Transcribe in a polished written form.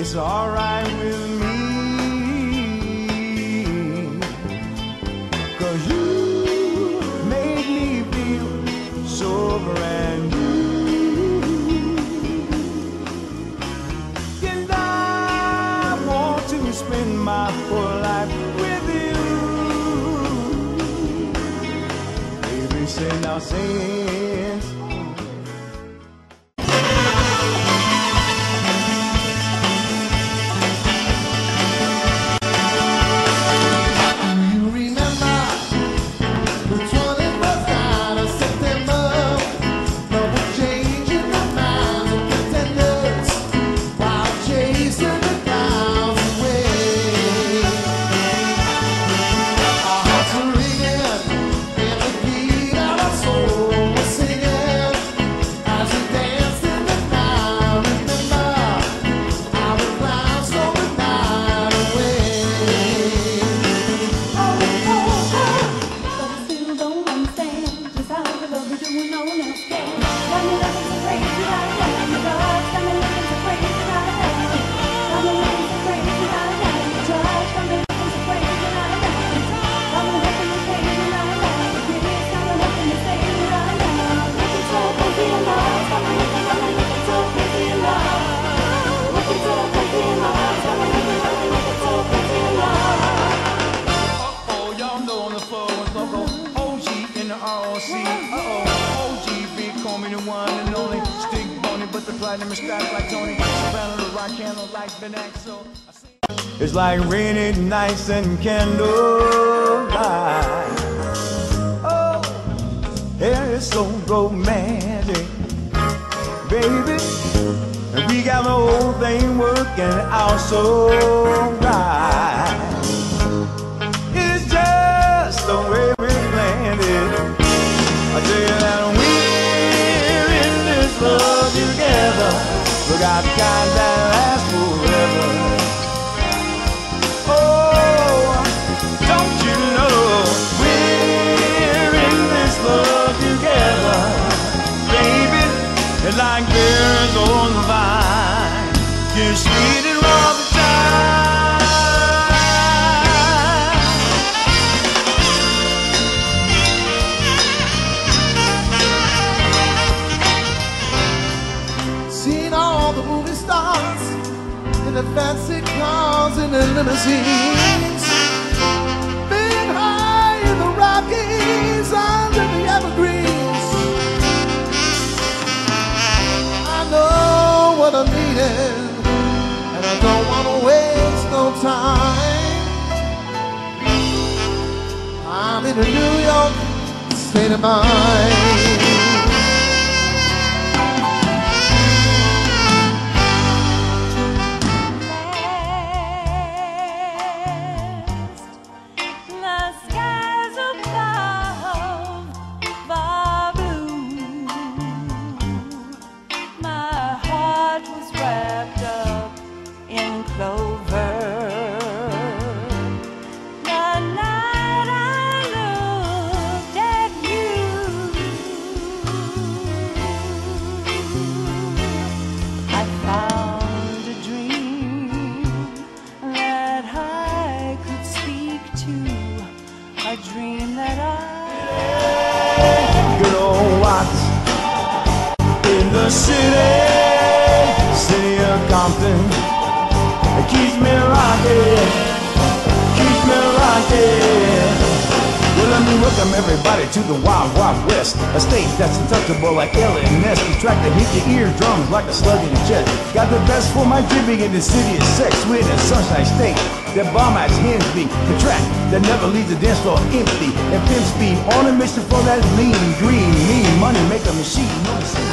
it's alright with me, 'cause you made me feel so brand new. And I want to spend my whole life with you. Baby, say now, say it. It's like rainy nights and candlelight. Oh, yeah, it's so romantic, baby. And we got the whole thing working out so right. It's just the way we planned it. I tell you that we're in this love together. We got the kind that lasts forever. Like birds on the vine, just sweeting all the time. Seen all the movie stars in the fancy cars and the limousines, been high in the Rockies under the evergreens. Know what I'm needing, and I don't want to waste no time. I'm in a New York state of mind. City of Compton, it keeps me rocking, keeps me rocking. Well, let me welcome everybody to the Wild Wild West, a state that's untouchable like LNS. The track that hit your eardrums like a slug in your chest. Got the best for my dripping in the city of sex, with a sunshine state that bomb ass hands beat. The track that never leaves the dance floor empty. And pimp speed on a mission for that lean, green, mean money maker machine.